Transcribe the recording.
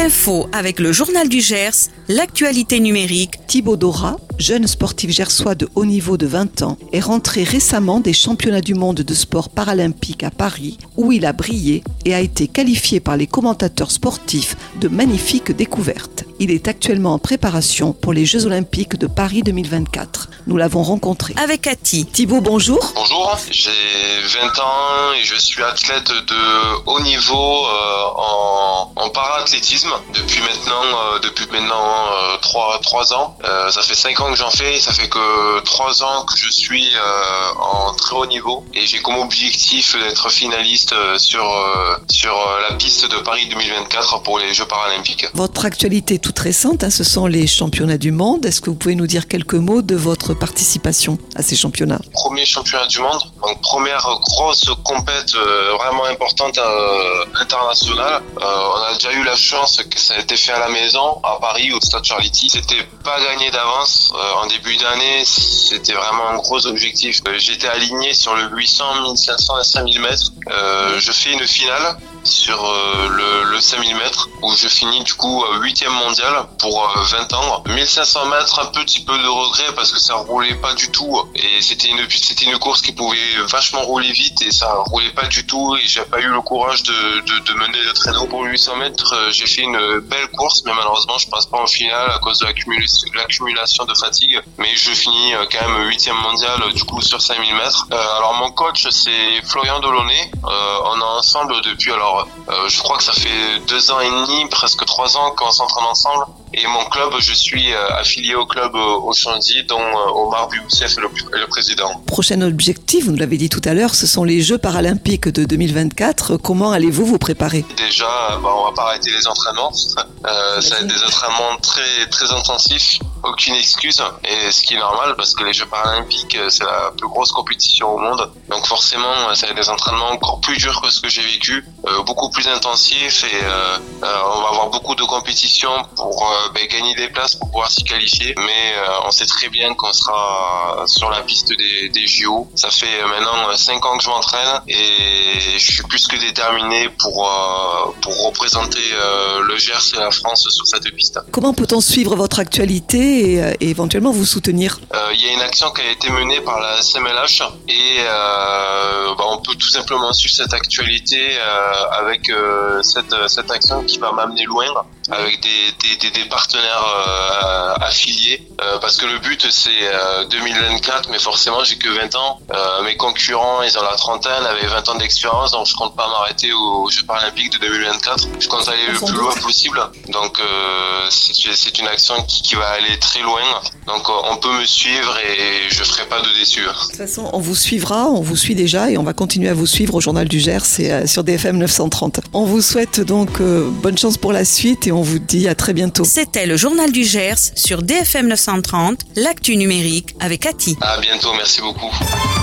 L'info avec le Journal du Gers, l'actualité numérique. Thibaut Dora, jeune sportif gersois de haut niveau de 20 ans, est rentré récemment des championnats du monde de sport paralympique à Paris, où il a brillé et a été qualifié par les commentateurs sportifs de magnifiques découvertes. Il est actuellement en préparation pour les Jeux Olympiques de Paris 2024. Nous l'avons rencontré. Avec Cathy. Thibaut, bonjour. Bonjour, j'ai 20 ans et je suis athlète de haut niveau en para-athlétisme depuis maintenant 3 ans. Ça fait 5 ans que j'en fais et ça fait que 3 ans que je suis en très haut niveau et j'ai comme objectif d'être finaliste sur la piste de Paris 2024 pour les Jeux paralympiques. Votre actualité toute récente, ce sont les championnats du monde. Est-ce que vous pouvez nous dire quelques mots de votre participation à ces championnats? Premier championnat du monde, donc première grosse compète vraiment importante internationale. On a déjà eu la chance que ça a été fait à la maison, à Paris, au Stade Charletti. C'était pas gagné d'avance. En début d'année, c'était vraiment un gros objectif. J'étais aligné sur le 800, 1500 et 5000 mètres. Je fais une finale sur le 5000 mètres où je finis du coup 8e mondial pour 20 ans. 1500 mètres, un petit peu de regret parce que ça roulait pas du tout et c'était une course qui pouvait vachement rouler vite et ça roulait pas du tout et j'ai pas eu le courage de mener le traîneau. Pour 800 mètres, j'ai fait une belle course mais malheureusement je passe pas en finale à cause de l'accumulation de fatigue, mais je finis quand même 8e mondial du coup sur 5000 mètres. Alors mon coach c'est Florian Delaunay, on est ensemble depuis je crois que ça fait 2 ans et demi, presque 3 ans qu'on s'entraîne ensemble. Et mon club, je suis affilié au club Auchandy, dont Omar Boussef est le président. Prochain objectif, vous nous l'avez dit tout à l'heure, ce sont les Jeux paralympiques de 2024. Comment allez-vous vous préparer? Déjà, on va pas arrêter les entraînements. Ça va être des entraînements très très intensifs, aucune excuse, et ce qui est normal parce que les Jeux paralympiques, c'est la plus grosse compétition au monde. Donc forcément, ça va être des entraînements encore plus durs que ce que j'ai vécu, beaucoup plus intensifs et on va avoir beaucoup de compétitions pour gagner des places pour pouvoir s'y qualifier, mais on sait très bien qu'on sera sur la piste des JO. Ça fait maintenant 5 ans que je m'entraîne et je suis plus que déterminé pour représenter le Gers et la France sur cette piste. Comment peut-on suivre votre actualité et éventuellement vous soutenir? Il y a une action qui a été menée par la SMLH et on peut tout simplement suivre cette actualité avec cette action qui va m'amener loin avec des partenaires affiliés parce que le but c'est 2024 mais forcément j'ai que 20 ans. Mes concurrents ils ont la trentaine avec 20 ans d'expérience donc je compte pas m'arrêter aux Jeux paralympiques de 2024. Je compte aller le plus loin possible donc c'est une action qui va aller très loin donc on peut me suivre et je ferai pas de déçus. De toute façon on vous suivra, on vous suit déjà et on va continuer à vous suivre au Journal du Gers et sur DFM 930. On vous souhaite donc bonne chance pour la suite et on vous dit à très bientôt. C'était le Journal du Gers sur DFM 930, l'actu numérique avec Cathy. À bientôt, merci beaucoup.